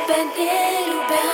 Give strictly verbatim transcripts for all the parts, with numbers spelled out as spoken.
тебя не любя.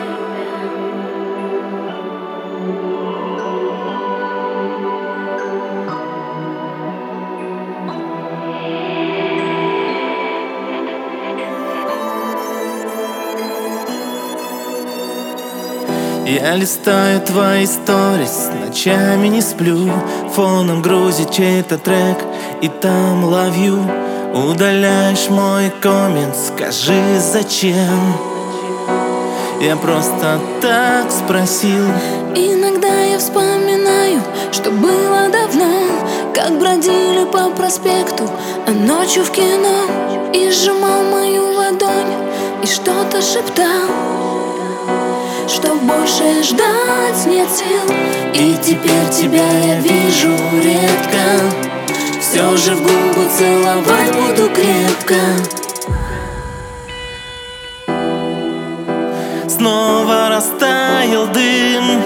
Я листаю твои сторис, ночами не сплю. Фоном грузит чей-то трек, и там ловью. Удаляешь мой коммент, скажи зачем? Я просто так спросил. Иногда я вспоминаю, что было давно, как бродили по проспекту, а ночью в кино. И сжимал мою ладонь, и что-то шептал, что больше ждать нет сил. И теперь тебя я вижу редко, все же в губы целовать буду крепко. Снова растаял дым,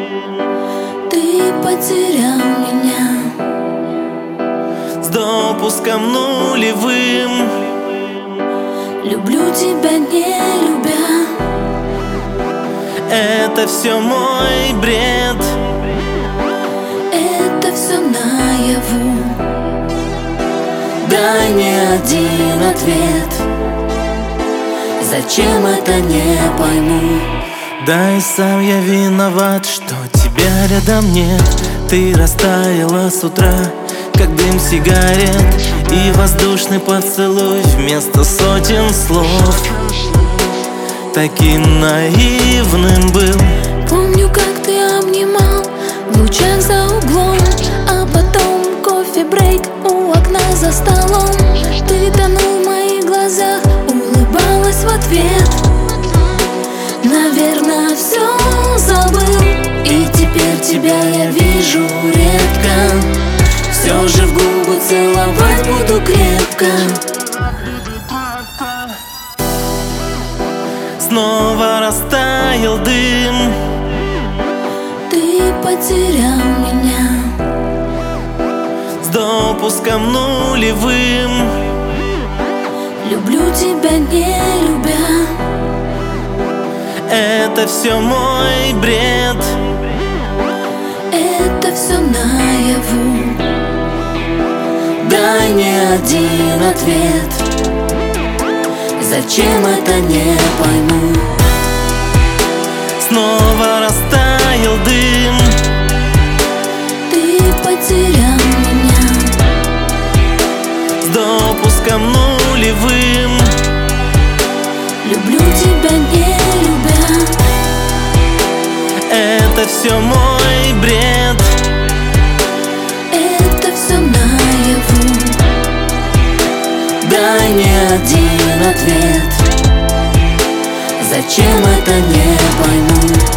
ты потерял меня с допуском нулевым. Люблю тебя не любя. Это все мой бред, это все наяву. дай мне один ответ. Зачем это, не пойму. Да и сам я виноват, что тебя рядом нет. Ты растаяла с утра, как дым сигарет, и воздушный поцелуй вместо сотен слов таким наивным был. Помню, как ты обнимал в лучах за углом, а потом кофе-брейк у окна за столом. Ты тонул в моих глазах, улыбалась в ответ. Наверное, все забыл. И теперь тебя я вижу редко, все же в губы целовать буду крепко. Снова растаял дым, ты потерял меня с допуском нулевым. Люблю тебя не любя. Это все мой бред, это все наяву. дай мне один ответ. Зачем это, не пойму. Снова растаял дым, ты потерял меня с допуском нулевым. Люблю тебя не любя. Это все мой бред, это все наяву. дай мне один ответ. Зачем это, не пойму.